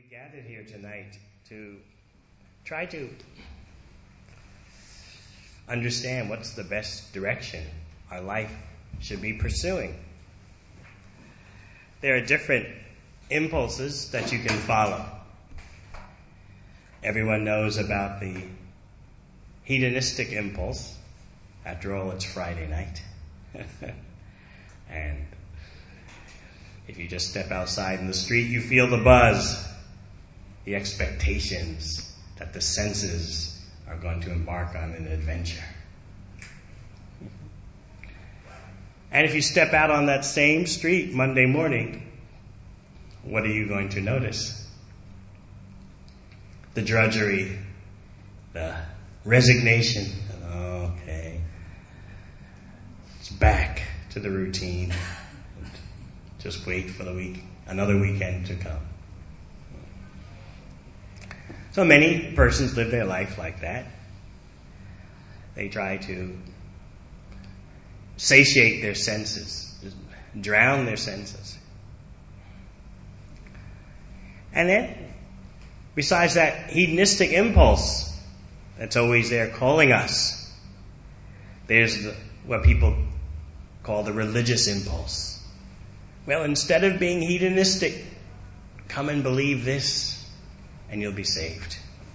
gathered here tonight to try to understand what's the best direction our life should be pursuing. There are different impulses that you can follow. Everyone knows about the hedonistic impulse. After all, it's Friday night. And if you just step outside in the street, you feel the buzz, the expectations that the senses are going to embark on an adventure. And if you step out on that same street Monday morning, what are you going to notice? The drudgery, the resignation. Okay, it's back to the routine. Just wait for another weekend to come. So many persons live their life like that. They try to satiate their senses, drown their senses. And then, besides that hedonistic impulse that's always there calling us, there's what people call the religious impulse. Well, instead of being hedonistic, come and believe this, and you'll be saved.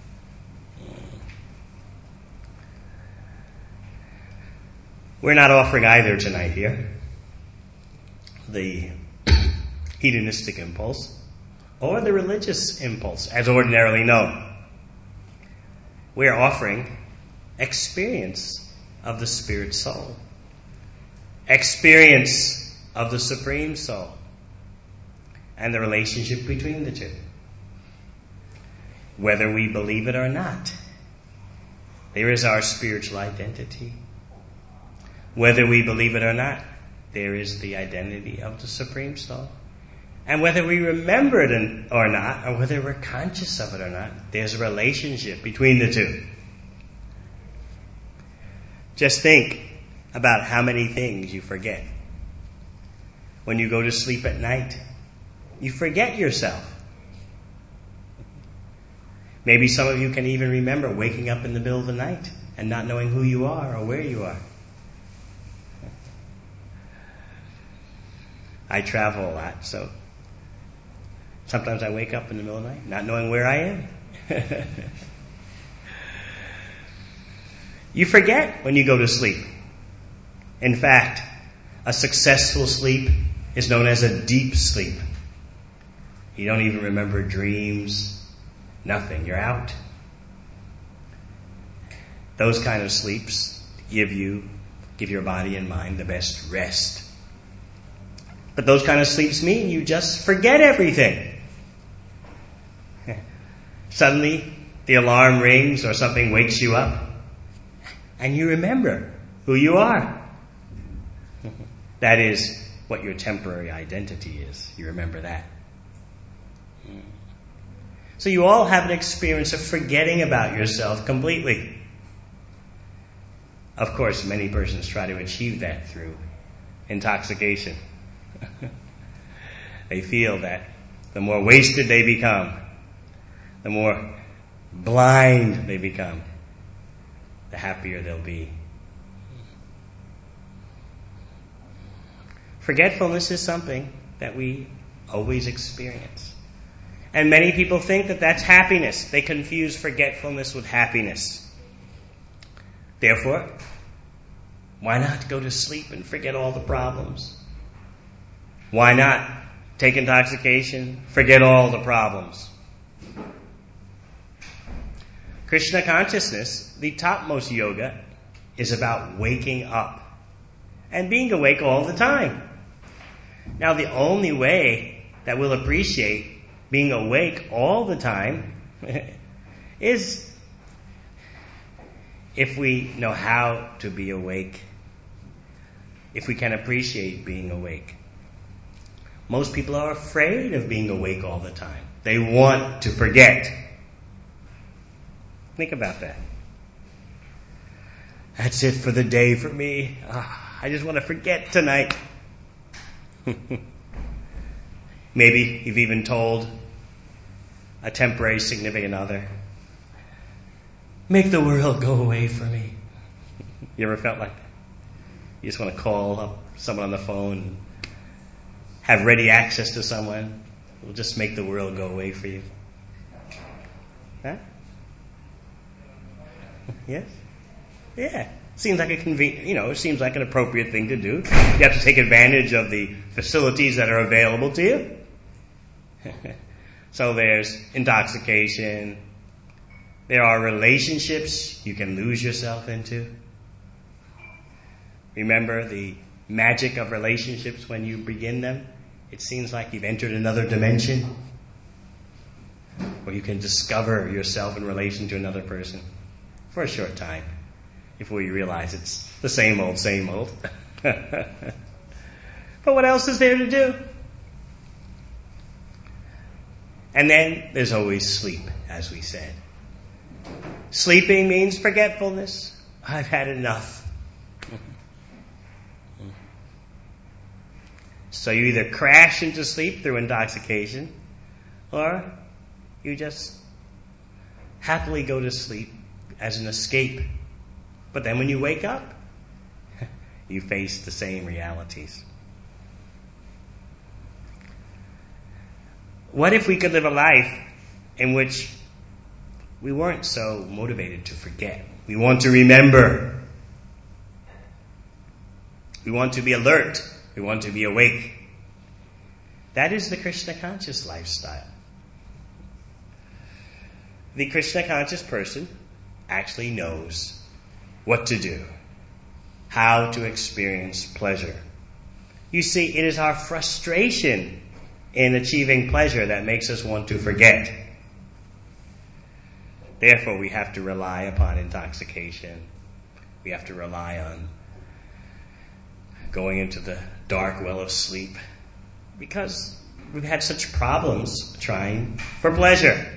We're not offering either tonight here. The hedonistic impulse or the religious impulse, as ordinarily known. We're offering experience of the spirit soul. Experience of the supreme soul. And the relationship between the two. Whether we believe it or not, there is our spiritual identity. Whether we believe it or not, there is the identity of the Supreme Soul. And whether we remember it or not, or whether we're conscious of it or not, there's a relationship between the two. Just think about how many things you forget. When you go to sleep at night, you forget yourself. Maybe some of you can even remember waking up in the middle of the night and not knowing who you are or where you are. I travel a lot, so sometimes I wake up in the middle of the night not knowing where I am. You forget when you go to sleep. In fact, a successful sleep is known as a deep sleep. You don't even remember dreams. Nothing. You're out. Those kind of sleeps give your body and mind the best rest. But those kind of sleeps mean you just forget everything. Suddenly, the alarm rings or something wakes you up, and you remember who you are. That is what your temporary identity is. You remember that. So you all have an experience of forgetting about yourself completely. Of course, many persons try to achieve that through intoxication. They feel that the more wasted they become, the more blind they become, the happier they'll be. Forgetfulness is something that we always experience. And many people think that that's happiness. They confuse forgetfulness with happiness. Therefore, why not go to sleep and forget all the problems? Why not take intoxication, forget all the problems? Krishna consciousness, the topmost yoga, is about waking up and being awake all the time. Now, the only way that we'll appreciate being awake all the time is if we know how to be awake, if we can appreciate being awake. Most people are afraid of being awake all the time. They want to forget. Think about that. That's it for the day for me. I just want to forget tonight. Maybe you've even told a temporary significant other. Make the world go away from me. You ever felt like that? You just want to call up someone on the phone, have ready access to someone who will just make the world go away for you. Huh? Yes? Yeah. Seems like it seems like an appropriate thing to do. You have to take advantage of the facilities that are available to you. So there's intoxication. There are relationships you can lose yourself into. Remember the magic of relationships when you begin them? It seems like you've entered another dimension where you can discover yourself in relation to another person for a short time before you realize it's the same old, same old. But what else is there to do? And then there's always sleep, as we said. Sleeping means forgetfulness. I've had enough. So you either crash into sleep through intoxication, or you just happily go to sleep as an escape. But then when you wake up, you face the same realities. What if we could live a life in which we weren't so motivated to forget? We want to remember. We want to be alert. We want to be awake. That is the Krishna conscious lifestyle. The Krishna conscious person actually knows what to do, how to experience pleasure. You see, it is our frustration in achieving pleasure that makes us want to forget. Therefore, we have to rely upon intoxication. We have to rely on going into the dark well of sleep because we've had such problems trying for pleasure.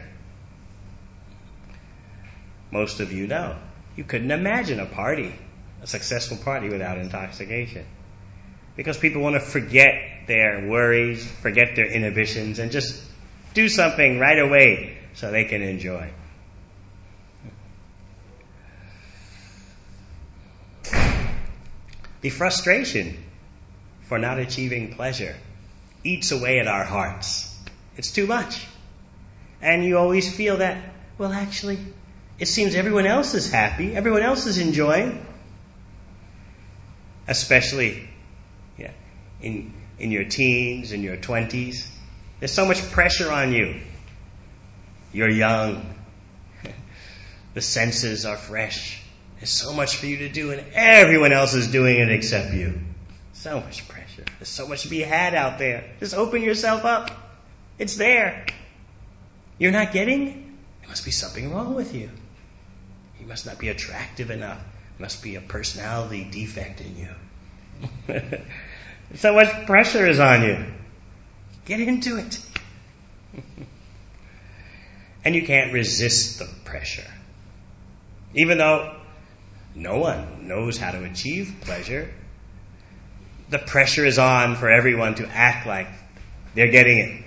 Most of you know. You couldn't imagine a successful party without intoxication. Because people want to forget their worries, forget their inhibitions, and just do something right away so they can enjoy. The frustration for not achieving pleasure eats away at our hearts. It's too much. And you always feel that, well, actually, it seems everyone else is happy, everyone else is enjoying. Especially in your teens, in your 20s. There's so much pressure on you. You're young. The senses are fresh. There's so much for you to do, and everyone else is doing it except you. So much pressure. There's so much to be had out there. Just open yourself up. It's there. You're not getting it? There must be something wrong with you. You must not be attractive enough. There must be a personality defect in you. So much pressure is on you. Get into it. And you can't resist the pressure. Even though no one knows how to achieve pleasure, the pressure is on for everyone to act like they're getting it.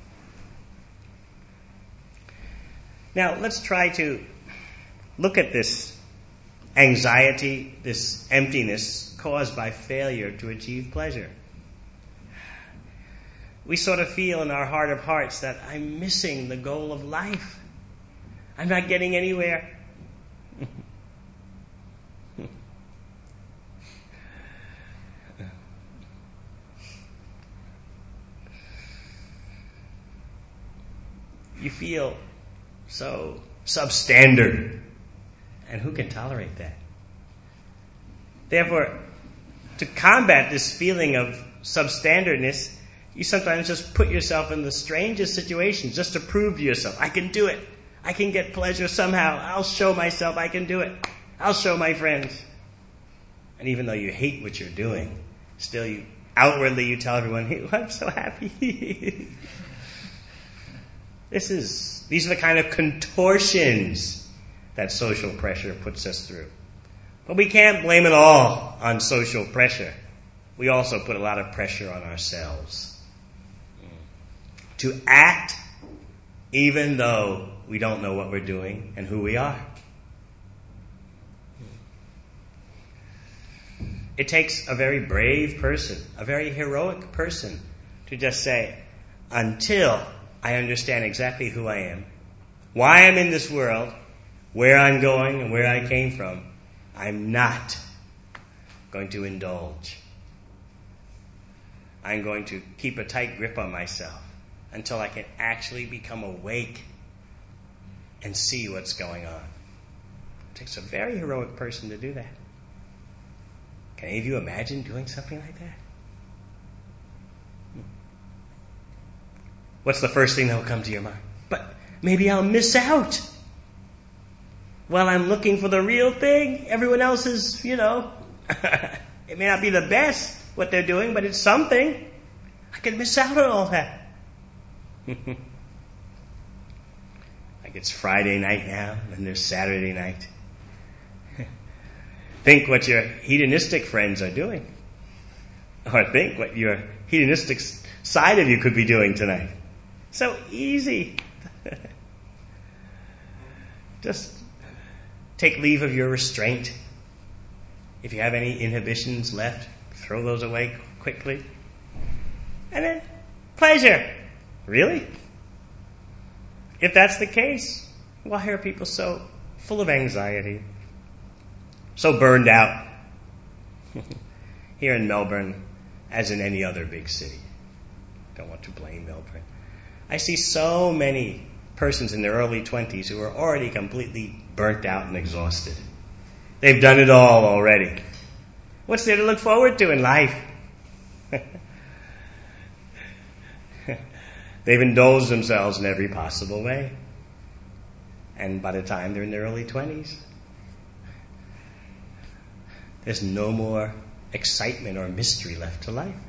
Now, let's try to look at this anxiety, this emptiness caused by failure to achieve pleasure. We sort of feel in our heart of hearts that I'm missing the goal of life. I'm not getting anywhere. You feel so substandard. And who can tolerate that? Therefore, to combat this feeling of substandardness, you sometimes just put yourself in the strangest situations just to prove to yourself, I can do it. I can get pleasure somehow. I'll show myself I can do it. I'll show my friends. And even though you hate what you're doing, still outwardly you tell everyone, hey, I'm so happy. These are the kind of contortions that social pressure puts us through. But we can't blame it all on social pressure. We also put a lot of pressure on ourselves to act even though we don't know what we're doing and who we are. It takes a very brave person, a very heroic person, to just say, until I understand exactly who I am, why I'm in this world, where I'm going and where I came from, I'm not going to indulge. I'm going to keep a tight grip on myself until I can actually become awake and see what's going on. It takes a very heroic person to do that. Can any of you imagine doing something like that? What's the first thing that will come to your mind? But maybe I'll miss out. While I'm looking for the real thing, everyone else is, it may not be the best what they're doing, but it's something. I could miss out on all that. Like it's Friday night now, and there's Saturday night. Think what your hedonistic friends are doing. Or think what your hedonistic side of you could be doing tonight. So easy. Just take leave of your restraint. If you have any inhibitions left, throw those away quickly. And then, pleasure. Really? If that's the case, why are people so full of anxiety? So burned out? Here in Melbourne, as in any other big city. Don't want to blame Melbourne. I see so many persons in their early 20s who are already completely burnt out and exhausted. They've done it all already. What's there to look forward to in life? They've indulged themselves in every possible way. And by the time they're in their early 20s, there's no more excitement or mystery left to life.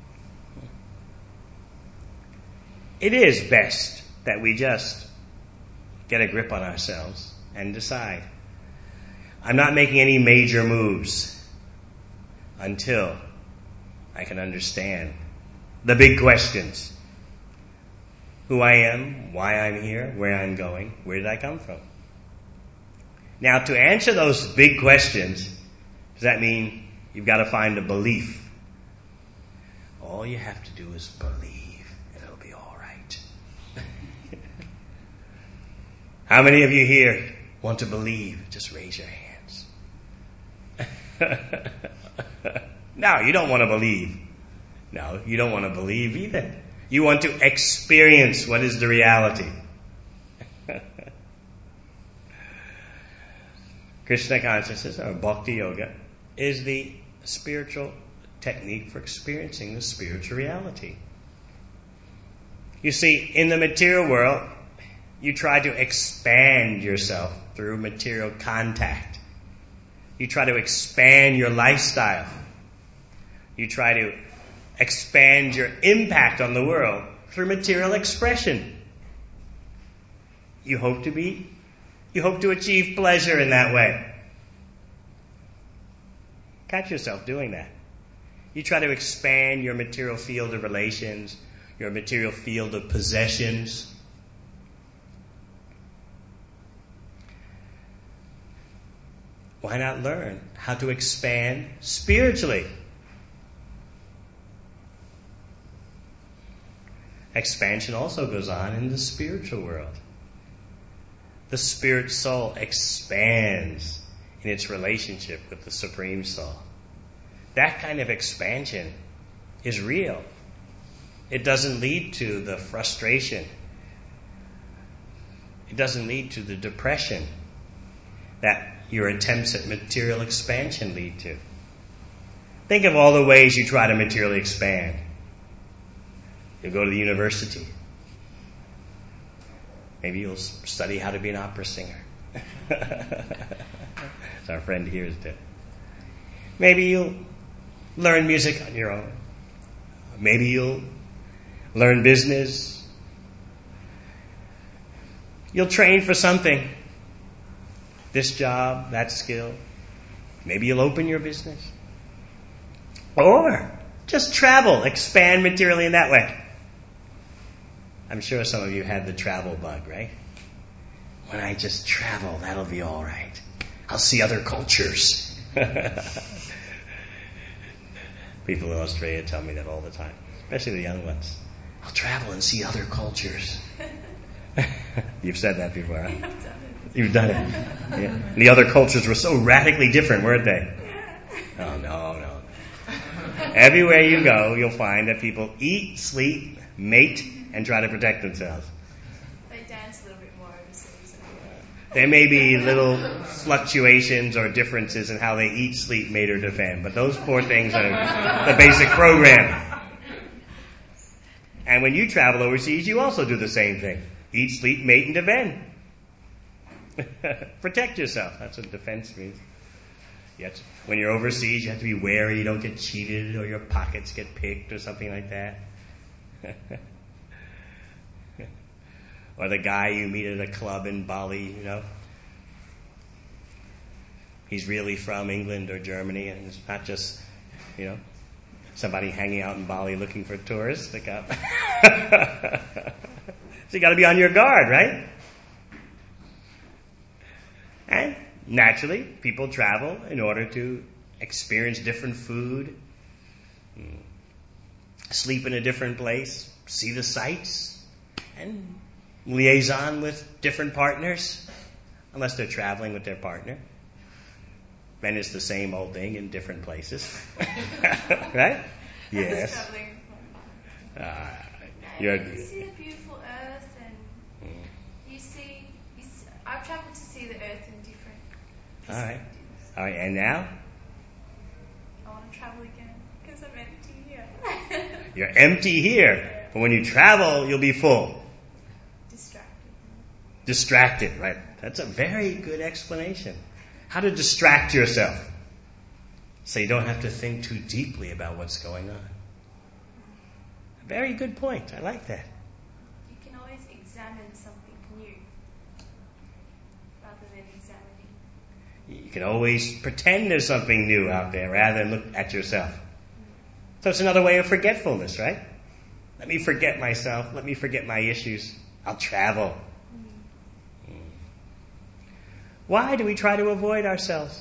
It is best that we just get a grip on ourselves and decide, I'm not making any major moves until I can understand the big questions. Who I am, why I'm here, where I'm going, where did I come from? Now, to answer those big questions, does that mean you've got to find a belief? All you have to do is believe, and it'll be all right. How many of you here want to believe? Just raise your hands. No, you don't want to believe. No, you don't want to believe either. You want to experience what is the reality. Krishna consciousness, or Bhakti Yoga, is the spiritual technique for experiencing the spiritual reality. You see, in the material world, you try to expand yourself through material contact. You try to expand your lifestyle. You try to expand your impact on the world through material expression. You hope to achieve pleasure in that way. Catch yourself doing that. You try to expand your material field of relations, your material field of possessions. Why not learn how to expand spiritually? Expansion also goes on in the spiritual world. The spirit soul expands in its relationship with the Supreme Soul. That kind of expansion is real. It doesn't lead to the frustration. It doesn't lead to the depression that your attempts at material expansion lead to. Think of all the ways you try to materially expand. You'll go to the university. Maybe you'll study how to be an opera singer. As our friend here is doing. Maybe you'll learn music on your own. Maybe you'll learn business. You'll train for something. This job, that skill. Maybe you'll open your business. Or just travel, expand materially in that way. I'm sure some of you had the travel bug, right? When I just travel, that'll be all right. I'll see other cultures. People in Australia tell me that all the time, especially the young ones. I'll travel and see other cultures. You've said that before, huh? I've done it. You've done it. Yeah. And the other cultures were so radically different, weren't they? Oh, no. Everywhere you go, you'll find that people eat, sleep, mate, and try to protect themselves. They dance a little bit more overseas. There may be little fluctuations or differences in how they eat, sleep, mate, or defend, but those four things are the basic program. And when you travel overseas, you also do the same thing. Eat, sleep, mate, and defend. Protect yourself. That's what defense means. When you're overseas, you have to be wary you don't get cheated or your pockets get picked or something like that. Or the guy you meet at a club in Bali, he's really from England or Germany, and it's not just, somebody hanging out in Bali looking for tourists to come. So you got to be on your guard, right? And naturally, people travel in order to experience different food, sleep in a different place, see the sights, and liaison with different partners, unless they're traveling with their partner. Then it's the same old thing in different places. Right? Yes. You see a beautiful earth, and you see, I've traveled to see the earth in different perspectives. All right, and now? I want to travel again, because I'm empty here. You're empty here, but when you travel, you'll be full. Distracted, right? That's a very good explanation. How to distract yourself so you don't have to think too deeply about what's going on. A very good point. I like that. You can always examine something new rather than examining. You can always pretend there's something new out there rather than look at yourself. So it's another way of forgetfulness, right? Let me forget myself. Let me forget my issues. I'll travel. Why do we try to avoid ourselves?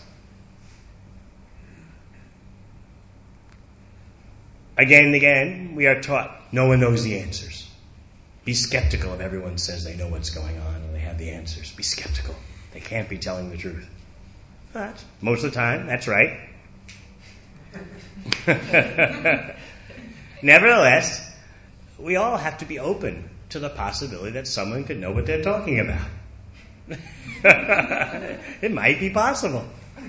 Again and again, we are taught no one knows the answers. Be skeptical if everyone says they know what's going on and they have the answers. Be skeptical. They can't be telling the truth. But most of the time, that's right. Nevertheless, we all have to be open to the possibility that someone could know what they're talking about. It might be possible.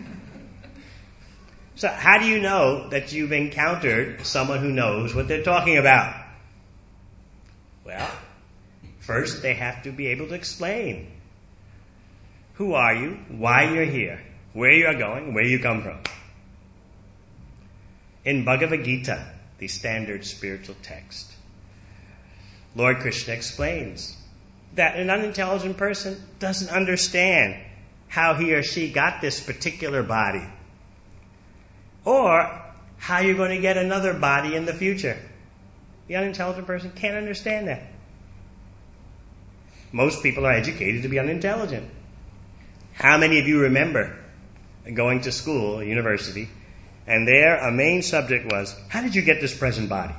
So how do you know that you've encountered someone who knows what they're talking about? Well, first they have to be able to explain. Who are you? Why you're here? Where you are going? Where you come from? In Bhagavad Gita, the standard spiritual text, Lord Krishna explains that an unintelligent person doesn't understand how he or she got this particular body, or how you're going to get another body in the future. The unintelligent person can't understand that. Most people are educated to be unintelligent. How many of you remember going to school, or university, and there a main subject was, how did you get this present body?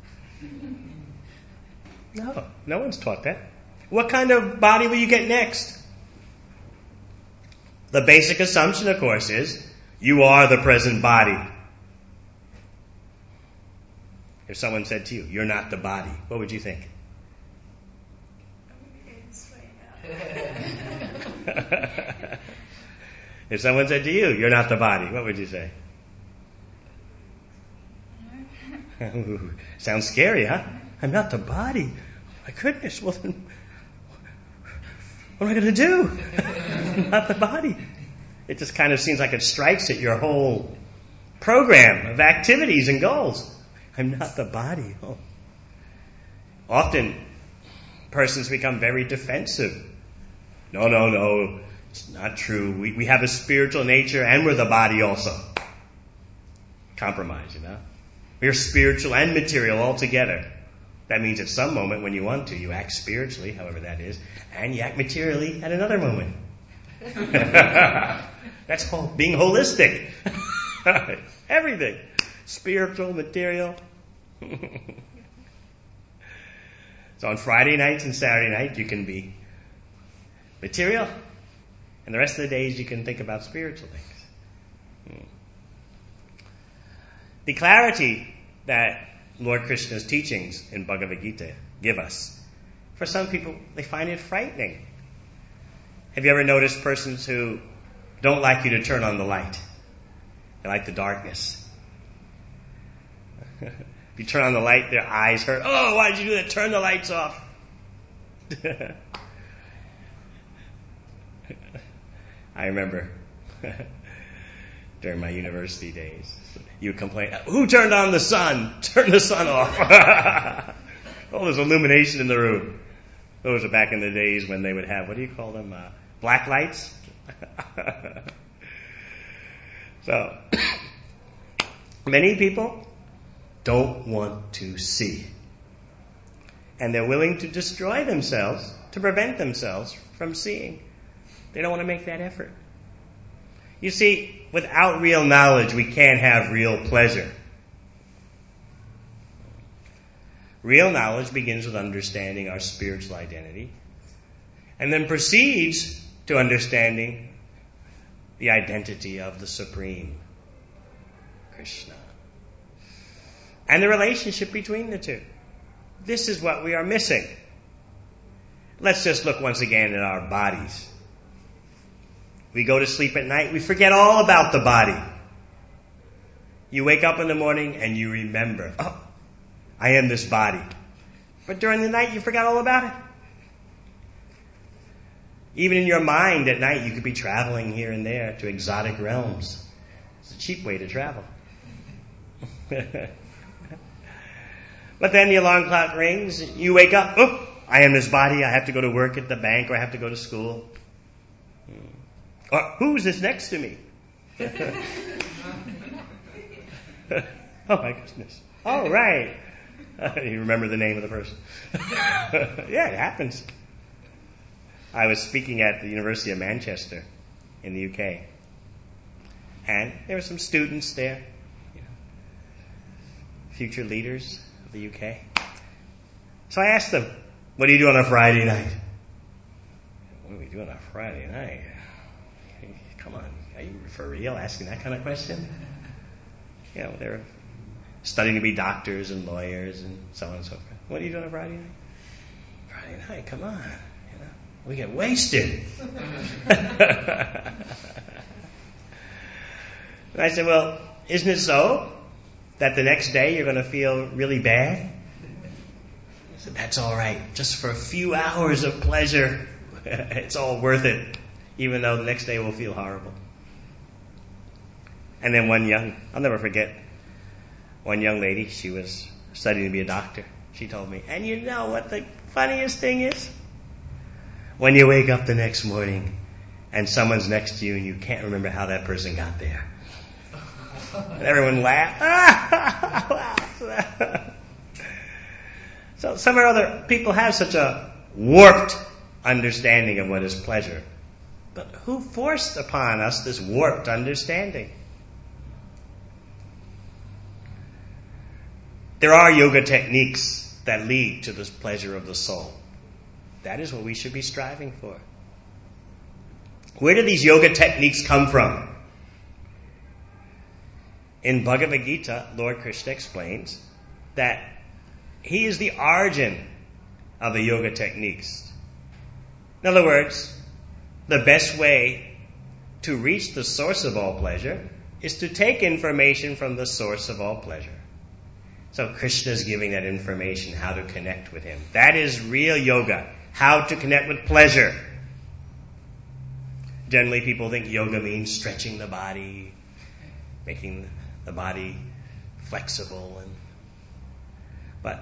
No one's taught that. What kind of body will you get next? The basic assumption, of course, is you are the present body. If someone said to you, you're not the body, what would you think? If someone said to you, you're not the body, what would you say? Sounds scary, huh? I'm not the body. My goodness, well then, what am I going to do? I'm not the body. It just kind of seems like it strikes at your whole program of activities and goals. I'm not the body. Oh. Often, persons become very defensive. No, it's not true. We have a spiritual nature and we're the body also. Compromise, We're spiritual and material all together. That means at some moment when you want to, you act spiritually, however that is, and you act materially at another moment. That's being holistic. Everything. Spiritual, material. So on Friday nights and Saturday night, you can be material, and the rest of the days you can think about spiritual things. The clarity that Lord Krishna's teachings in Bhagavad Gita give us, for some people, they find it frightening. Have you ever noticed persons who don't like you to turn on the light? They like the darkness. If you turn on the light, their eyes hurt. Oh, why did you do that? Turn the lights off. I remember during my university days, you would complain, who turned on the sun? Turn the sun off. Oh, there's illumination in the room. Those are back in the days when they would have, what do you call them? Black lights? So, many people don't want to see. And they're willing to destroy themselves to prevent themselves from seeing. They don't want to make that effort. You see, without real knowledge, we can't have real pleasure. Real knowledge begins with understanding our spiritual identity, and then proceeds to understanding the identity of the Supreme, Krishna, and the relationship between the two. This is what we are missing. Let's just look once again at our bodies. We go to sleep at night, we forget all about the body. You wake up in the morning and you remember, oh, I am this body. But during the night you forgot all about it. Even in your mind at night you could be traveling here and there to exotic realms. It's a cheap way to travel. But then the alarm clock rings, you wake up, oh, I am this body, I have to go to work at the bank or I have to go to school. Or who's this next to me? Oh my goodness. Oh, right. You remember the name of the person. Yeah, it happens. I was speaking at the University of Manchester in the UK. And there were some students there, future leaders of the UK. So I asked them, what do you do on a Friday night? What do we do on a Friday night? Come on, are you for real asking that kind of question? They're studying to be doctors and lawyers and so on and so forth. What do you do on a Friday night? Friday night, come on. We get wasted. And I said, well, isn't it so that the next day you're going to feel really bad? I said, that's all right. Just for a few hours of pleasure, it's all worth it. Even though the next day will feel horrible. And then I'll never forget, one young lady, she was studying to be a doctor. She told me, and you know what the funniest thing is? When you wake up the next morning and someone's next to you and you can't remember how that person got there. And everyone laughed. So some or other people have such a warped understanding of what is pleasure. But who forced upon us this warped understanding? There are yoga techniques that lead to this pleasure of the soul. That is what we should be striving for. Where do these yoga techniques come from? In Bhagavad Gita, Lord Krishna explains that he is the origin of the yoga techniques. In other words, the best way to reach the source of all pleasure is to take information from the source of all pleasure. So Krishna is giving that information, how to connect with him. That is real yoga, how to connect with pleasure. Generally people think yoga means stretching the body, making the body flexible. But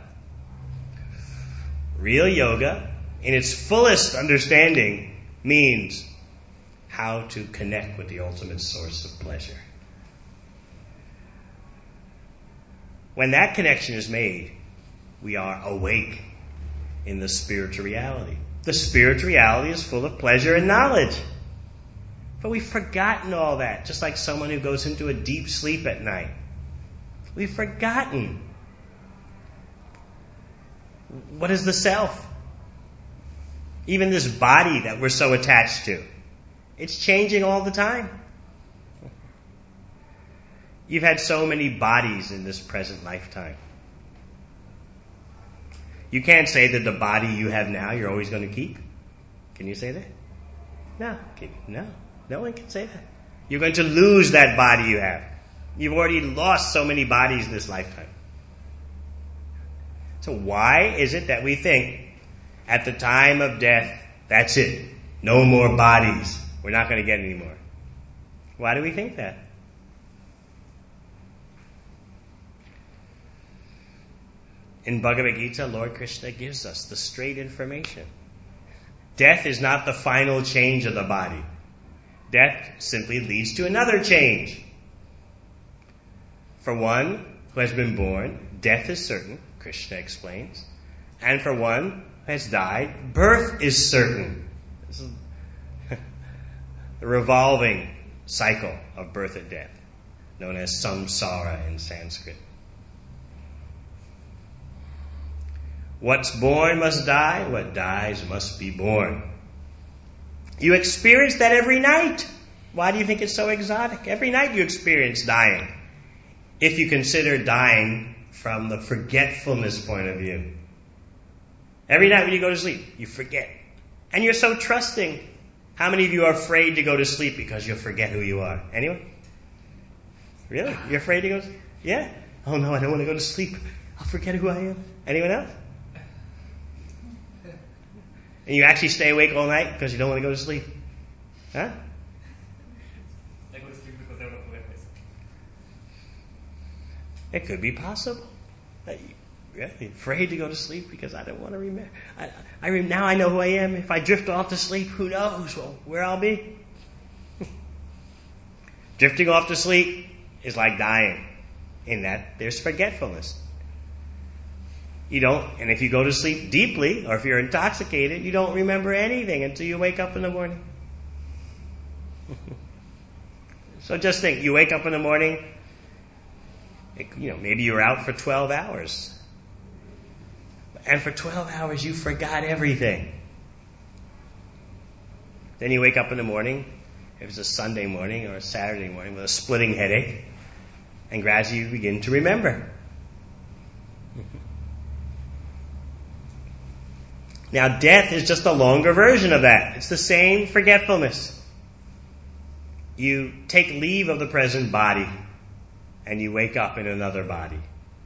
real yoga, in its fullest understanding, means how to connect with the ultimate source of pleasure. When that connection is made, we are awake in the spiritual reality. The spiritual reality is full of pleasure and knowledge. But we've forgotten all that, just like someone who goes into a deep sleep at night. We've forgotten. What is the self? Even this body that we're so attached to. It's changing all the time. You've had so many bodies in this present lifetime. You can't say that the body you have now you're always going to keep. Can you say that? No. No one can say that. You're going to lose that body you have. You've already lost so many bodies in this lifetime. So why is it that we think at the time of death, that's it, no more bodies, we're not going to get any more? Why do we think that? In Bhagavad Gita, Lord Krishna gives us the straight information. Death is not the final change of the body. Death simply leads to another change. For one who has been born, death is certain, Krishna explains. And for one who has died, birth is certain. This is the revolving cycle of birth and death, known as samsara in Sanskrit. What's born must die, what dies must be born. You experience that every night. Why do you think it's so exotic? Every night you experience dying. If you consider dying from the forgetfulness point of view. Every night when you go to sleep, you forget. And you're so trusting. How many of you are afraid to go to sleep because you'll forget who you are? Anyone? Really? You're afraid to go to sleep? Yeah? Oh no, I don't want to go to sleep. I'll forget who I am. Anyone else? And you actually stay awake all night because you don't want to go to sleep? Huh? I go to sleep because I don't know who I am. It could be possible. Really afraid to go to sleep because I don't want to remember. Now I know who I am. If I drift off to sleep, who knows where I'll be? Drifting off to sleep is like dying in that there's forgetfulness. You don't, and if you go to sleep deeply, or if you're intoxicated, you don't remember anything until you wake up in the morning. So just think, you wake up in the morning, maybe you're out for 12 hours. And for 12 hours you forgot everything. Then you wake up in the morning, if it's a Sunday morning or a Saturday morning, with a splitting headache, and gradually you begin to remember. Now, death is just a longer version of that. It's the same forgetfulness. You take leave of the present body, and you wake up in another body.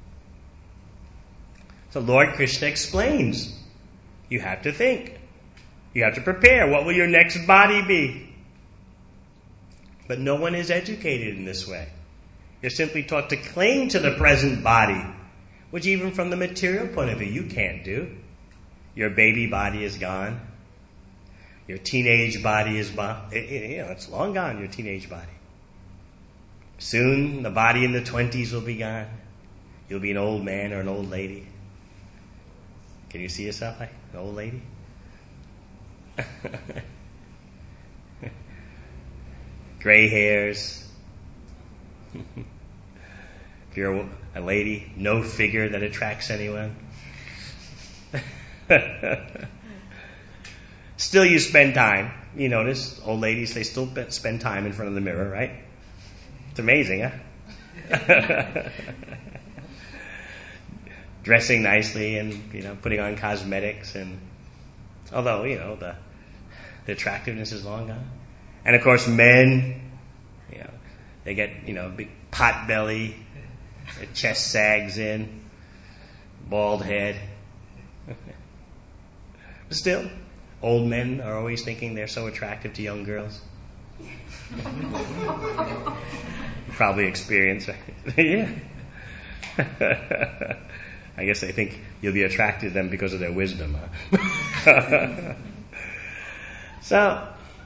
So Lord Krishna explains, you have to think. You have to prepare. What will your next body be? But no one is educated in this way. You're simply taught to cling to the present body, which even from the material point of view, you can't do. Your baby body is gone. Your teenage body is gone. It's long gone, your teenage body. Soon, the body in the 20s will be gone. You'll be an old man or an old lady. Can you see yourself like an old lady? Gray hairs. If you're a lady, no figure that attracts anyone. Still you spend time. You notice, old ladies, they still spend time in front of the mirror, right? It's amazing, huh? Dressing nicely and, putting on cosmetics, and although, the attractiveness is long gone. And of course men, they get, big pot belly, their chest sags in, bald head. But still, old men are always thinking they're so attractive to young girls. Probably experience, right? Yeah. I guess they think you'll be attracted to them because of their wisdom. Huh? So,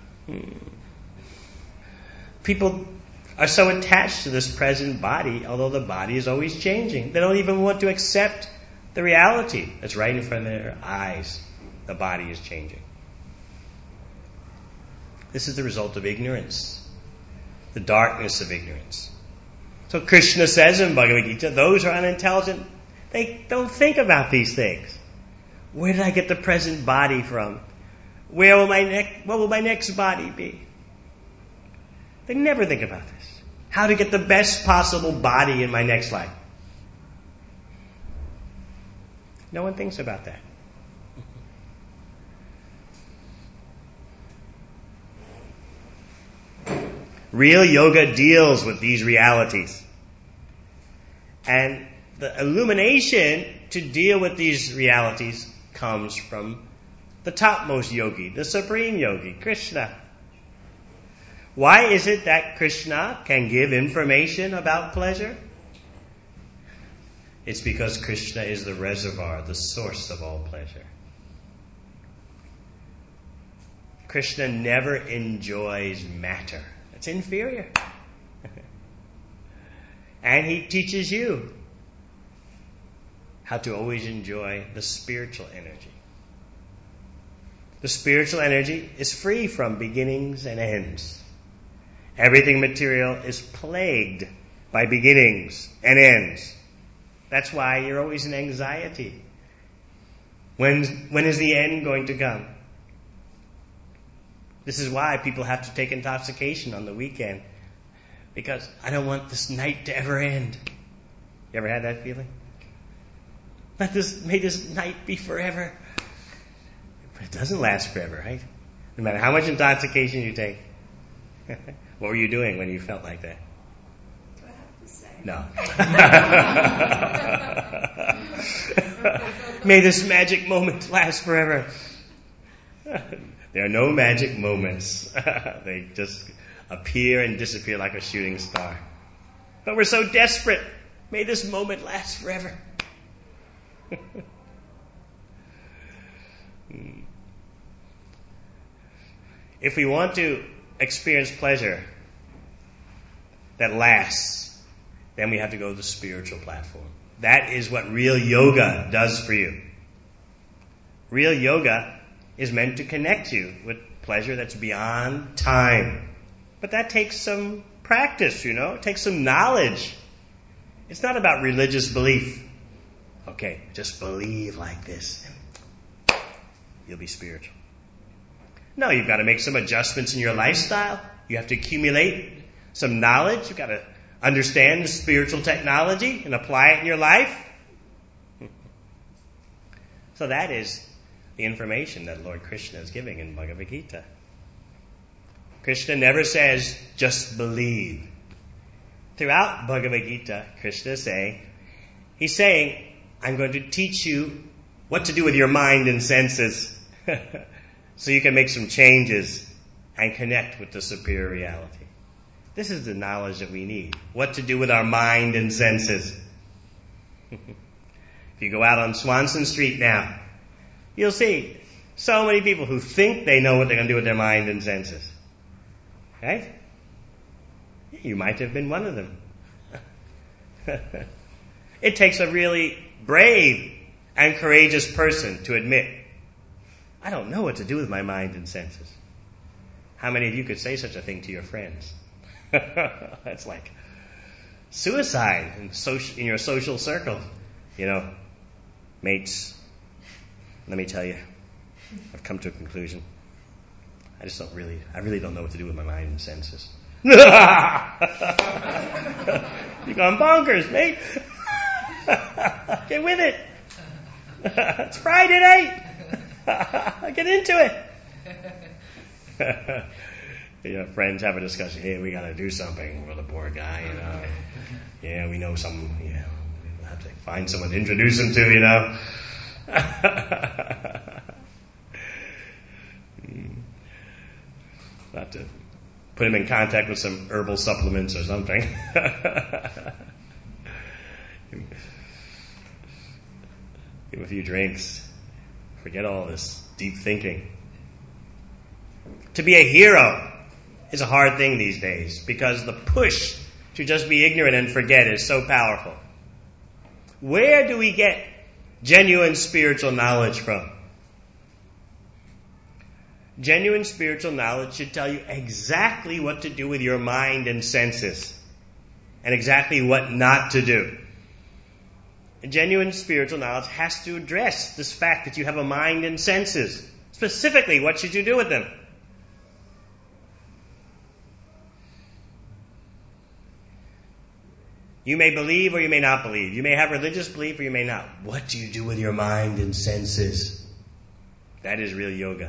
people are so attached to this present body, although the body is always changing. They don't even want to accept the reality that's right in front of their eyes. The body is changing. This is the result of ignorance, the darkness of ignorance. So Krishna says in Bhagavad Gita, those who are unintelligent, they don't think about these things. Where did I get the present body from? What will my next body be? They never think about this. How to get the best possible body in my next life. No one thinks about that. Real yoga deals with these realities. And the illumination to deal with these realities comes from the topmost yogi, the supreme yogi, Krishna. Why is it that Krishna can give information about pleasure? It's because Krishna is the reservoir, the source of all pleasure. Krishna never enjoys matter. It's inferior. And he teaches you how to always enjoy the spiritual energy. The spiritual energy is free from beginnings and ends. Everything material is plagued by beginnings and ends. That's why you're always in anxiety. When is the end going to come? This is why people have to take intoxication on the weekend. Because I don't want this night to ever end. You ever had that feeling? May this night be forever. But it doesn't last forever, right? No matter how much intoxication you take. What were you doing when you felt like that? Do I have to say? No. May this magic moment last forever. There are no magic moments. They just appear and disappear like a shooting star. But we're so desperate. May this moment last forever. If we want to experience pleasure that lasts, then we have to go to the spiritual platform. That is what real yoga does for you. Real yoga is meant to connect you with pleasure that's beyond time. But that takes some practice, It takes some knowledge. It's not about religious belief. Okay, just believe like this. You'll be spiritual. No, you've got to make some adjustments in your lifestyle. You have to accumulate some knowledge. You've got to understand the spiritual technology and apply it in your life. So that is the information that Lord Krishna is giving in Bhagavad Gita. Krishna never says, just believe. Throughout Bhagavad Gita, Krishna is saying, he's saying, I'm going to teach you what to do with your mind and senses so you can make some changes and connect with the superior reality. This is the knowledge that we need. What to do with our mind and senses. If you go out on Swanson Street now, you'll see so many people who think they know what they're going to do with their mind and senses. Right? You might have been one of them. It takes a really brave and courageous person to admit, I don't know what to do with my mind and senses. How many of you could say such a thing to your friends? That's like suicide in your social circle. Mates, let me tell you, I've come to a conclusion. I really don't know what to do with my mind and senses. You've gone bonkers, mate. Get with it. It's Friday night. Get into it. Friends have a discussion. Hey, we got to do something for the poor guy. Yeah, we know some. We'll have to find someone to introduce him to. Have to put him in contact with some herbal supplements or something. Give him a few drinks. Forget all this deep thinking. To be a hero is a hard thing these days because the push to just be ignorant and forget is so powerful. Where do we get genuine spiritual knowledge from? Genuine spiritual knowledge should tell you exactly what to do with your mind and senses, and exactly what not to do. And genuine spiritual knowledge has to address this fact that you have a mind and senses. Specifically, what should you do with them? You may believe or you may not believe. You may have religious belief or you may not. What do you do with your mind and senses? That is real yoga.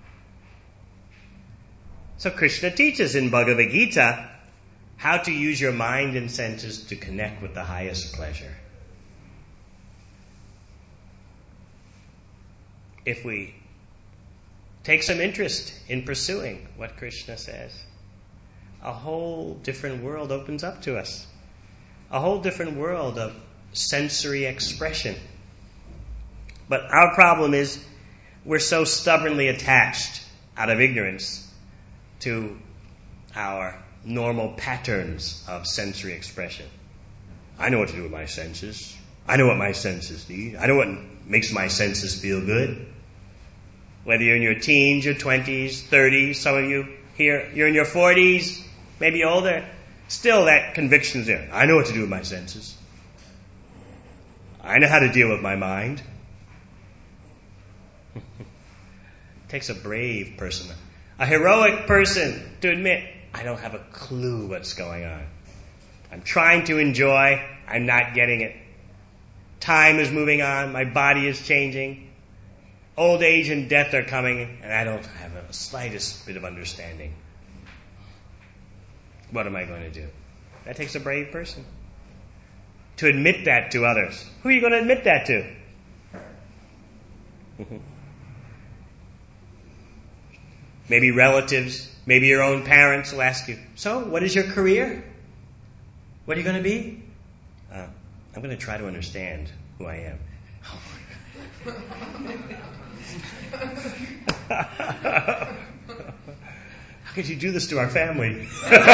So Krishna teaches in Bhagavad Gita how to use your mind and senses to connect with the highest pleasure. If we take some interest in pursuing what Krishna says, a whole different world opens up to us. A whole different world of sensory expression. But our problem is we're so stubbornly attached out of ignorance to our normal patterns of sensory expression. I know what to do with my senses. I know what my senses need. I know what makes my senses feel good. Whether you're in your teens, your 20s, 30s, some of you here, you're in your 40s, maybe older, still that conviction's there. I know what to do with my senses. I know how to deal with my mind. It takes a brave person, a heroic person to admit, I don't have a clue what's going on. I'm trying to enjoy, I'm not getting it. Time is moving on, my body is changing. Old age and death are coming, and I don't have the slightest bit of understanding. What am I going to do? That takes a brave person. To admit that to others. Who are you going to admit that to? Maybe relatives, maybe your own parents will ask you, so, what is your career? What are you going to be? I'm going to try to understand who I am. How could you do this to our family?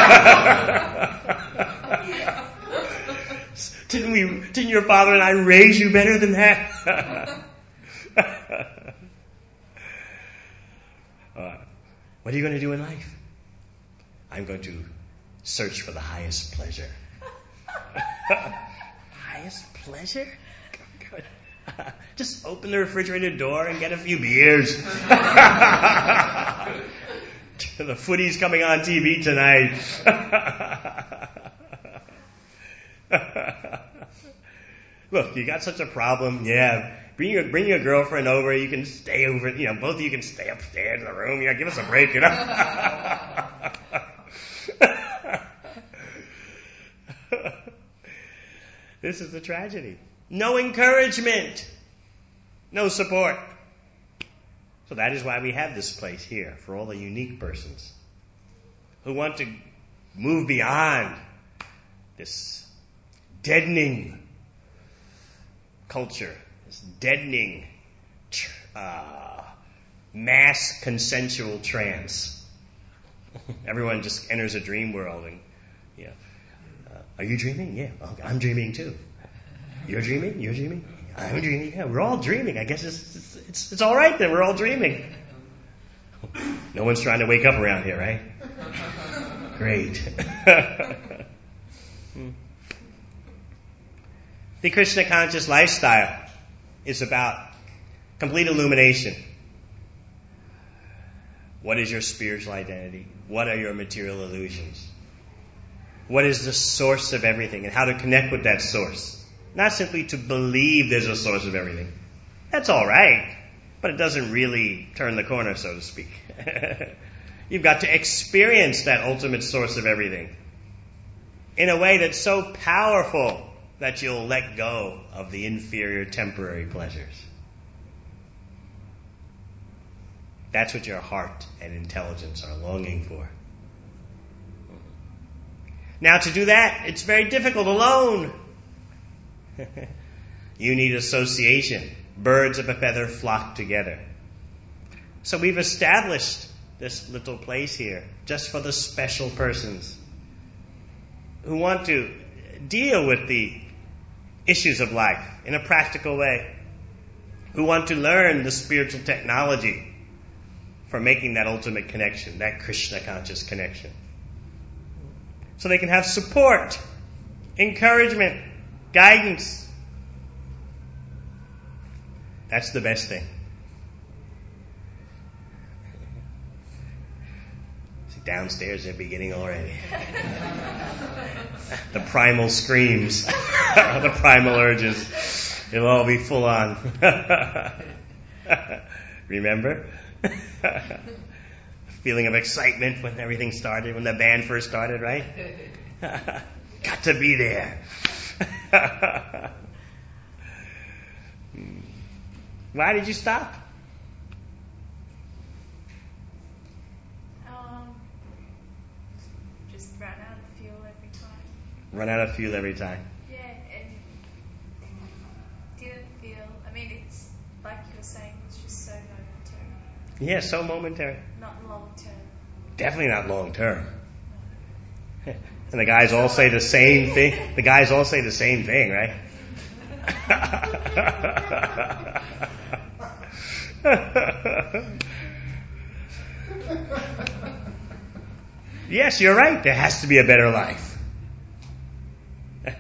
Didn't your father and I raise you better than that? What are you going to do in life? I'm going to search for the highest pleasure. Highest pleasure? Good. Just open the refrigerator door and get a few beers. The footy's coming on TV tonight. Look, you got such a problem. Yeah, bring your girlfriend over. You can stay over. Both of you can stay upstairs in the room. Give us a break. This is the tragedy. No encouragement. No support. So that is why we have this place here for all the unique persons who want to move beyond this deadening culture, this deadening mass consensual trance. Everyone just enters a dream world and, are you dreaming? Yeah, okay, I'm dreaming too. You're dreaming? You're dreaming? I'm dreaming. Yeah, we're all dreaming. I guess it's all right then. We're all dreaming. No one's trying to wake up around here, right? Great. The Krishna conscious lifestyle is about complete illumination. What is your spiritual identity? What are your material illusions? What is the source of everything and how to connect with that source? Not simply to believe there's a source of everything. That's all right, but it doesn't really turn the corner, so to speak. You've got to experience that ultimate source of everything in a way that's so powerful that you'll let go of the inferior temporary pleasures. That's what your heart and intelligence are longing for. Now, to do that, it's very difficult alone. You need association. Birds of a feather flock together. So we've established this little place here just for the special persons who want to deal with the issues of life in a practical way. who want to learn the spiritual technology for making that ultimate connection, that Krishna conscious connection. So they can have support, encouragement, guidance. That's the best thing. See, downstairs they're beginning already. The primal screams, the primal urges. It'll all be full on. Remember? Feeling of excitement when everything started, when the band first started, right? Got to be there. Why did you stop? Just ran out of fuel every time. Run out of fuel every time. Yeah, and didn't feel. I mean, it's like you were saying, it's just so momentary. Yeah, so momentary. Not long term. Definitely not long term. And the guys all say the same thing. The guys all say the same thing, right? Yes, you're right. There has to be a better life. One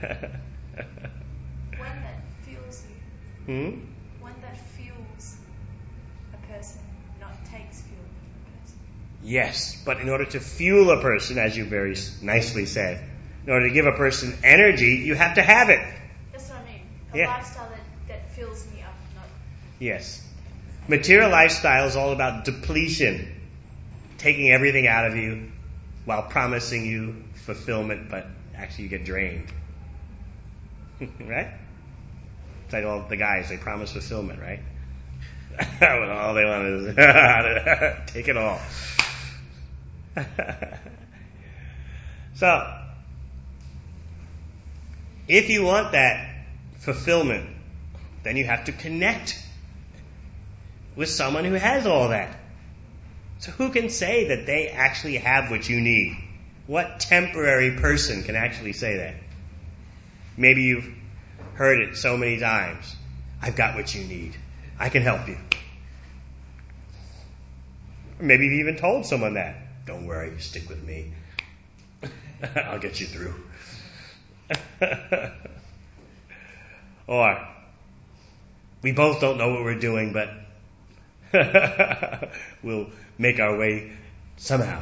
that fuels you. One that fuels a person, not takes fuel from a person. Yes, but in order to fuel a person, as you very nicely said, in order to give a person energy, you have to have it. That's what I mean. Yeah. Lifestyle that fills me up, not... Yes. Material lifestyle is all about depletion, taking everything out of you while promising you fulfillment, but actually you get drained. Right? It's like all the guys, they promise fulfillment, right? When all they want is take it all. So, if you want that fulfillment, then you have to connect with someone who has all that. So who can say that they actually have what you need? What temporary person can actually say that? Maybe you've heard it so many times. I've got what you need. I can help you. Or maybe you've even told someone that. Don't worry, stick with me. I'll get you through. Or, we both don't know what we're doing, but we'll make our way somehow.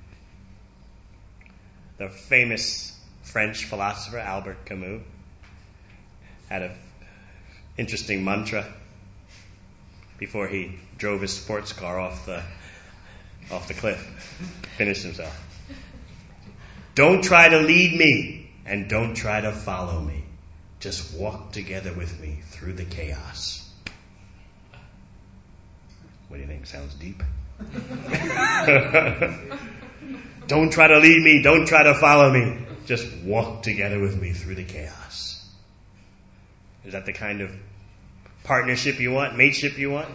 The famous French philosopher Albert Camus had an interesting mantra before he drove his sports car off the cliff, finished himself. Don't try to lead me and don't try to follow me. Just walk together with me through the chaos. What do you think? Sounds deep? Don't try to lead me. Don't try to follow me. Just walk together with me through the chaos. Is that the kind of partnership you want? Mateship you want?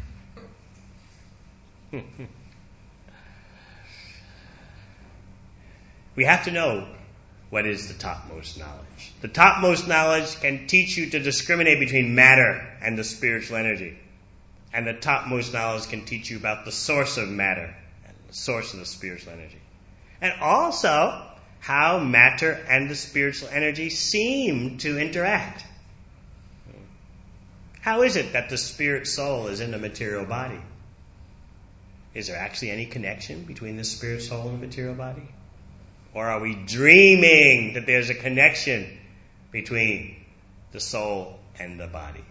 We have to know what is the topmost knowledge. The topmost knowledge can teach you to discriminate between matter and the spiritual energy. And the topmost knowledge can teach you about the source of matter and the source of the spiritual energy. And also how matter and the spiritual energy seem to interact. How is it that the spirit soul is in the material body? Is there actually any connection between the spirit soul and the material body? Or are we dreaming that there's a connection between the soul and the body?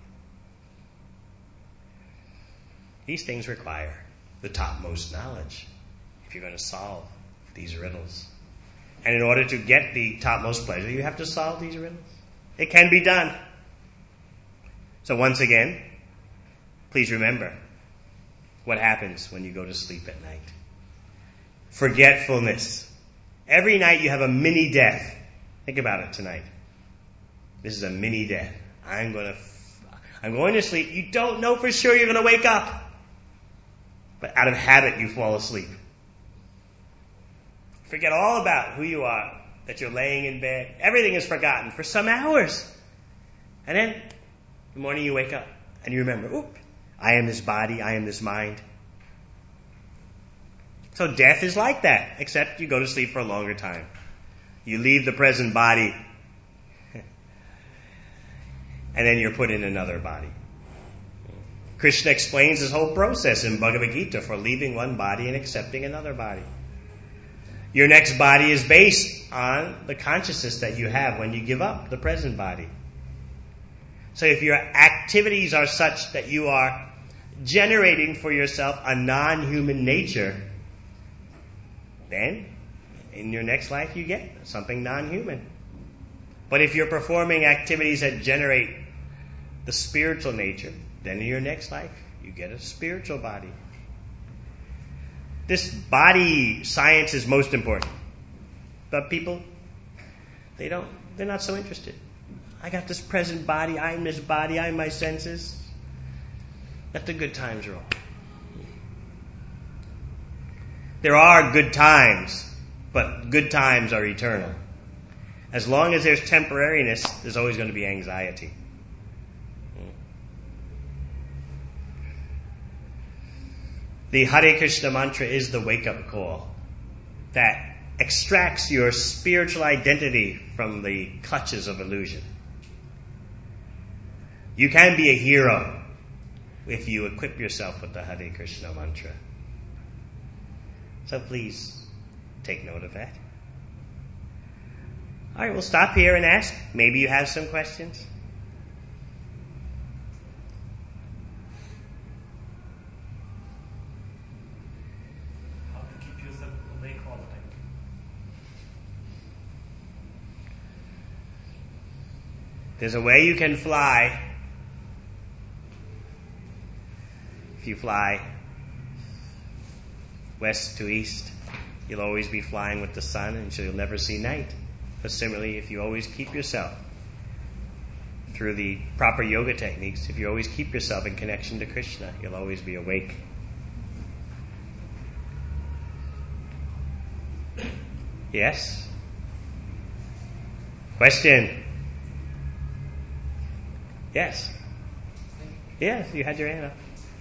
These things require the topmost knowledge if you're going to solve these riddles. And in order to get the topmost pleasure, you have to solve these riddles. It can be done. So once again, please remember what happens when you go to sleep at night. Forgetfulness. Every night you have a mini death. Think about it tonight. This is a mini death. I'm going to sleep. You don't know for sure you're going to wake up. But out of habit you fall asleep. Forget all about who you are, that you're laying in bed. Everything is forgotten for some hours. And then, in the morning you wake up. And you remember, I am this body, I am this mind. So death is like that, except you go to sleep for a longer time. You leave the present body, and then you're put in another body. Krishna explains this whole process in Bhagavad Gita for leaving one body and accepting another body. Your next body is based on the consciousness that you have when you give up the present body. So if your activities are such that you are generating for yourself a non-human nature, then in your next life you get something non-human. But if you're performing activities that generate the spiritual nature, then in your next life you get a spiritual body. This body science is most important. But people, they're not so interested. I got this present body, I'm this body, I'm my senses. Let the good times roll. There are good times, but good times are eternal. As long as there's temporariness, there's always going to be anxiety. The Hare Krishna mantra is the wake-up call that extracts your spiritual identity from the clutches of illusion. You can be a hero if you equip yourself with the Hare Krishna mantra. So please take note of that. All right, we'll stop here and ask. Maybe you have some questions. How to keep yourself awake all the time? There's a way you can fly. If you fly west to east, you'll always be flying with the sun, and so you'll never see night. But similarly, if you always keep yourself through the proper yoga techniques, if you always keep yourself in connection to Krishna, you'll always be awake. Yes? Question? Yes? Yes, you had your hand up.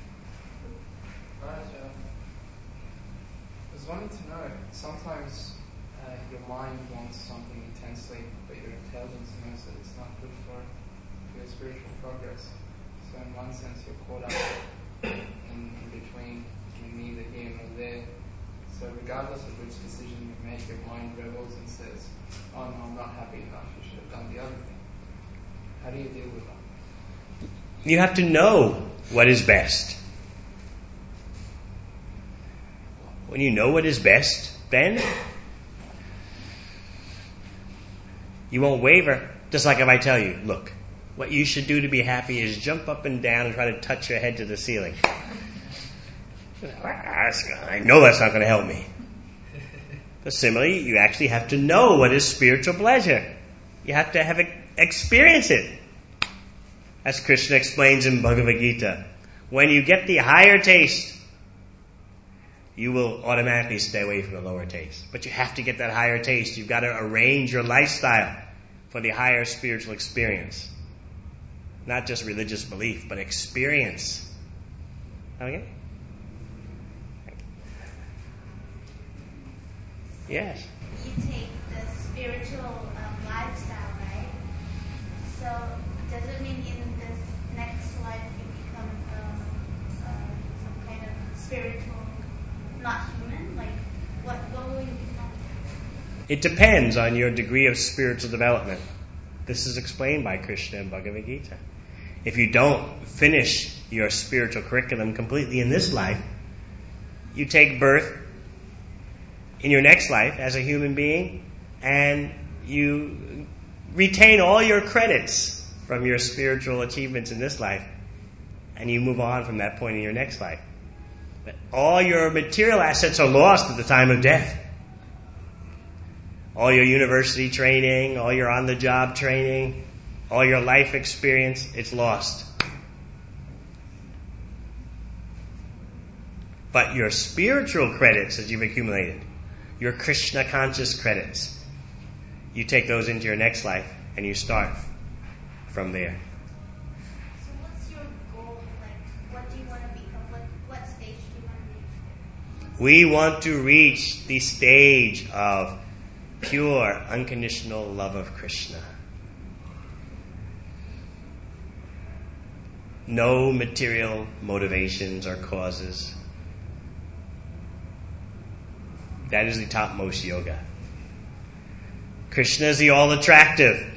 I was wanting to know, sometimes your mind wants something intensely, but your intelligence knows that it's not good for your spiritual progress. So in one sense, you're caught up in between, neither here nor there. So regardless of which decision you make, your mind rebels and says, oh no, I'm not happy enough, you should have done the other thing. How do you deal with that? You have to know what is best. When you know what is best, then you won't waver. Just like if I tell you, look, what you should do to be happy is jump up and down and try to touch your head to the ceiling. I know that's not going to help me. But similarly, you actually have to know what is spiritual pleasure. You have to experience it. As Krishna explains in Bhagavad Gita, when you get the higher taste, you will automatically stay away from the lower taste. But you have to get that higher taste. You've got to arrange your lifestyle for the higher spiritual experience. Not just religious belief, but experience. Okay? Yes? You take the spiritual lifestyle, right? So does it mean in this next life you become some kind of spiritual, not human? Like, what will you become? It depends on your degree of spiritual development. This is explained by Krishna in Bhagavad Gita. If you don't finish your spiritual curriculum completely in this life, you take birth in your next life as a human being, and you retain all your credits from your spiritual achievements in this life, and you move on from that point in your next life. But all your material assets are lost at the time of death. All your university training, all your on-the-job training, all your life experience, it's lost. But your spiritual credits that you've accumulated, your Krishna conscious credits, you take those into your next life and you start from there. So what's your goal We want to reach the stage of pure, unconditional love of Krishna. No material motivations or causes. That is the topmost yoga. Krishna is the all-attractive.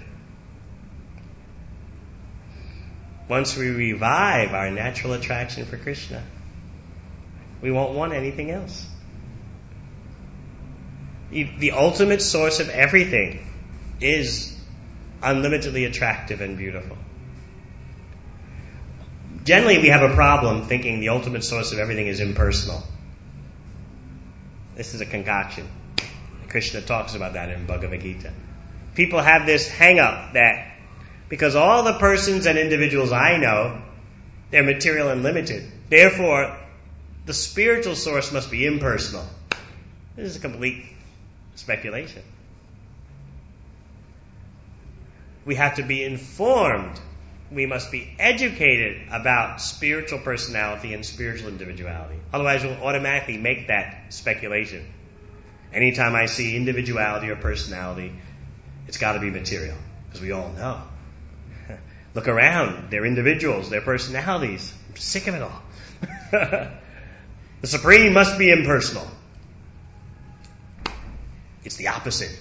Once we revive our natural attraction for Krishna, we won't want anything else. The ultimate source of everything is unlimitedly attractive and beautiful. Generally, we have a problem thinking the ultimate source of everything is impersonal. This is a concoction. Krishna talks about that in Bhagavad Gita. People have this hang-up that because all the persons and individuals I know, they're material and limited. Therefore, the spiritual source must be impersonal. This is a complete speculation. We have to be informed. We must be educated about spiritual personality and spiritual individuality. Otherwise, we'll automatically make that speculation. Anytime I see individuality or personality, it's got to be material. Because we all know. Look around. They're individuals. They're personalities. I'm sick of it all. The Supreme must be impersonal. It's the opposite.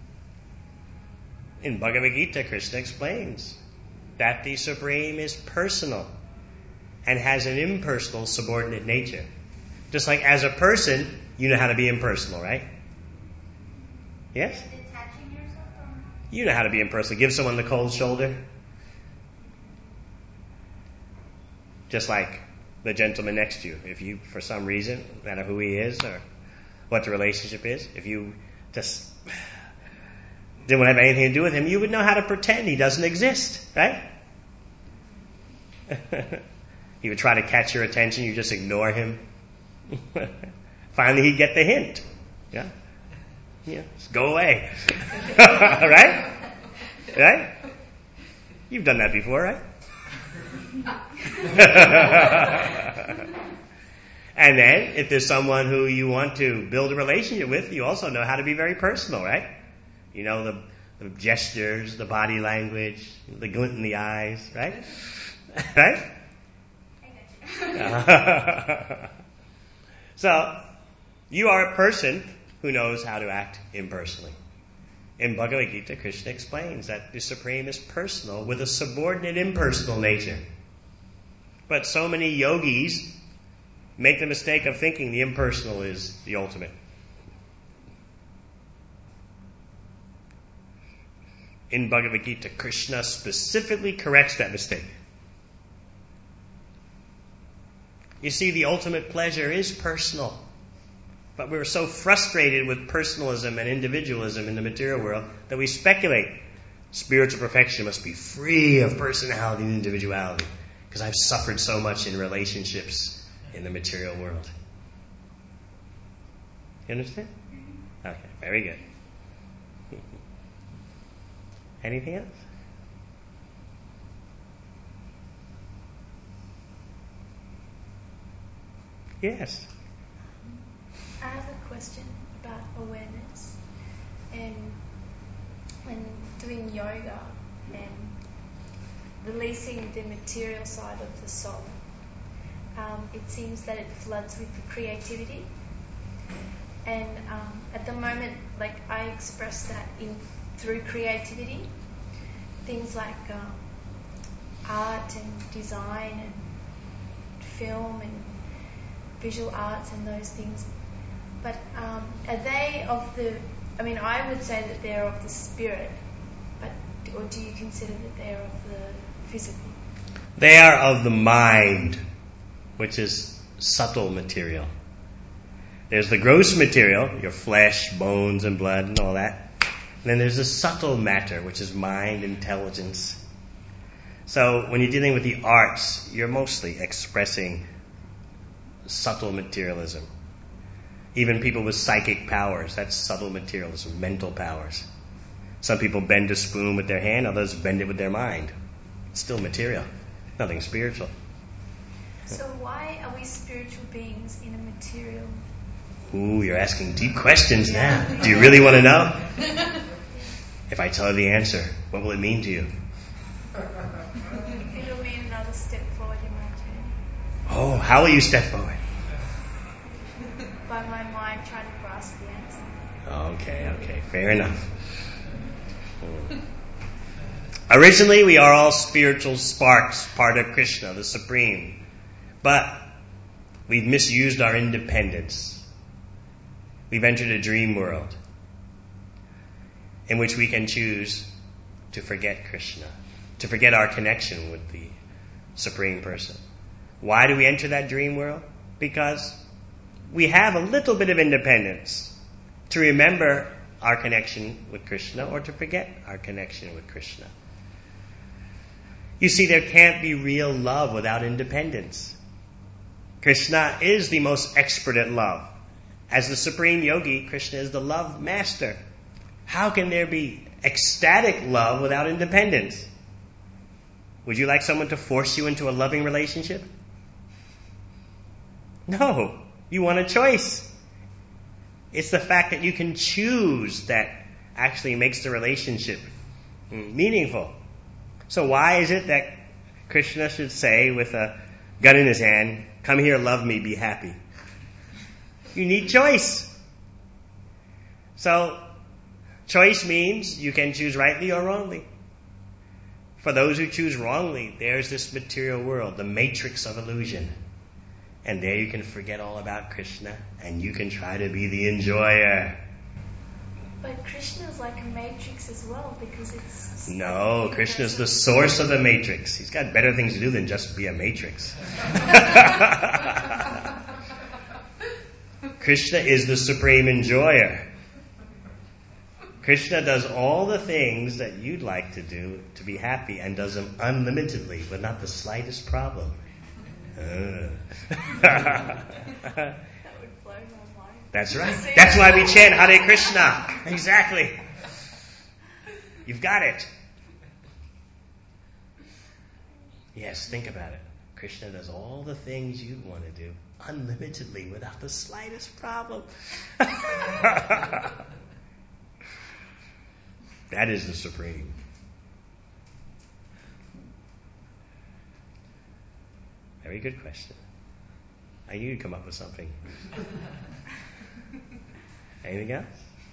In Bhagavad Gita, Krishna explains that the Supreme is personal and has an impersonal subordinate nature. Just like as a person, you know how to be impersonal, right? Yes? Detaching yourself from... You know how to be impersonal. Give someone the cold shoulder. Just like the gentleman next to you. If you, for some reason, no matter who he is or what the relationship is, if you just didn't want to have anything to do with him, you would know how to pretend he doesn't exist, right? He would try to catch your attention, you just ignore him. Finally, he'd get the hint. Yeah? Yeah, just go away. Right? Right? You've done that before, right? And then, if there's someone who you want to build a relationship with, you also know how to be very personal, right? You know the gestures, the body language, the glint in the eyes, right? Right? So, you are a person who knows how to act impersonally. In Bhagavad Gita, Krishna explains that the Supreme is personal with a subordinate impersonal nature. But so many yogis make the mistake of thinking the impersonal is the ultimate. In Bhagavad Gita, Krishna specifically corrects that mistake. You see, the ultimate pleasure is personal. But we're so frustrated with personalism and individualism in the material world that we speculate spiritual perfection must be free of personality and individuality because I've suffered so much in relationships in the material world. You understand? Okay, very good. Anything else? Yes. I have a question about awareness. And when doing yoga and releasing the material side of the soul, it seems that it floods with the creativity. And at the moment, like I express that through creativity, things like art and design and film and visual arts and those things. But are they of the... I mean, I would say that they're of the spirit, but or do you consider that they're of the physical? They are of the mind, which is subtle material. There's the gross material, your flesh, bones and blood and all that. And then there's the subtle matter, which is mind, intelligence. So when you're dealing with the arts, you're mostly expressing subtle materialism. Even people with psychic powers, that's subtle materialism, mental powers. Some people bend a spoon with their hand, others bend it with their mind. It's still material, nothing spiritual. So why are we spiritual beings in a material Ooh, you're asking deep questions now. Do you really want to know? If I tell you the answer, what will it mean to you? It'll mean another step forward in my journey. Oh, how will you step forward? By my mind trying to grasp the answer. Okay, fair enough. Originally, we are all spiritual sparks, part of Krishna, the Supreme. But we've misused our independence. We've entered a dream world in which we can choose to forget Krishna, to forget our connection with the Supreme Person. Why do we enter that dream world? Because we have a little bit of independence to remember our connection with Krishna or to forget our connection with Krishna. You see, there can't be real love without independence. Krishna is the most expert at love. As the Supreme Yogi, Krishna is the love master. How can there be ecstatic love without independence? Would you like someone to force you into a loving relationship? No. You want a choice. It's the fact that you can choose that actually makes the relationship meaningful. So why is it that Krishna should say with a gun in his hand, "Come here, love me, be happy"? You need choice. So choice means you can choose rightly or wrongly. For those who choose wrongly, there's this material world, the matrix of illusion. And there you can forget all about Krishna and you can try to be the enjoyer. But Krishna is like a matrix as well because it's... No, Krishna is the source of the matrix. He's got better things to do than just be a matrix. Krishna is the supreme enjoyer. Krishna does all the things that you'd like to do to be happy and does them unlimitedly with not the slightest problem. That would blow my mind. That's right. That's why we chant Hare Krishna. Exactly. You've got it. Yes, think about it. Krishna does all the things you want to do unlimitedly without the slightest problem. That is the Supreme. Very good question. I knew you'd come up with something. Anything else?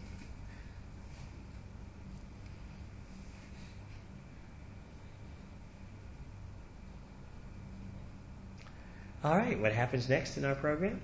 All right, what happens next in our program?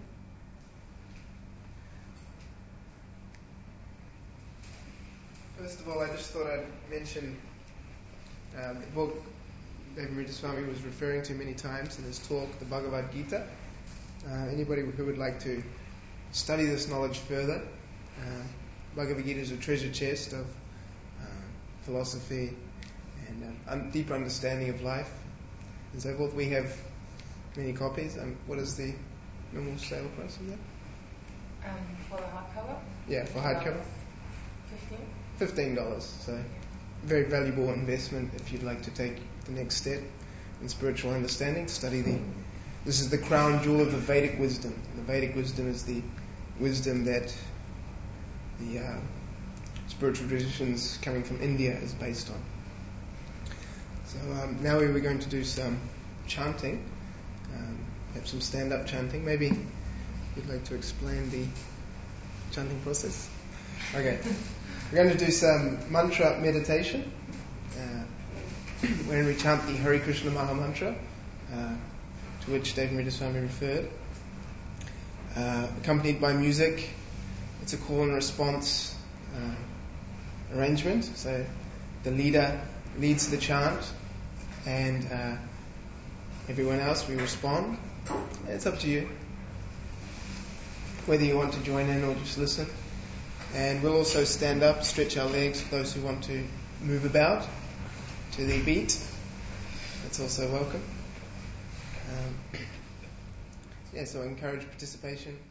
First of all, I just thought I'd mention the book David Ridaswamy was referring to many times in his talk, the Bhagavad Gita. Anybody who would like to study this knowledge further, Bhagavad Gita is a treasure chest of philosophy and deep understanding of life and so forth. We have many copies. What is the normal sale price of that? For the hardcover? Yeah, for hardcover. $15. So, very valuable investment if you'd like to take the next step in spiritual understanding. Study this is the crown jewel of the Vedic wisdom. The Vedic wisdom is the wisdom that the spiritual traditions coming from India is based on. So now we're going to do some chanting. Have some stand-up chanting. Maybe you'd like to explain the chanting process? Okay. We're going to do some mantra meditation, wherein we chant the Hare Krishna Maha Mantra, to which David Ridaswamy referred, accompanied by music. It's a call and response arrangement. So the leader leads the chant, and everyone else, we respond. It's up to you whether you want to join in or just listen. And we'll also stand up, stretch our legs for those who want to move about to the beat. That's also welcome. So I encourage participation.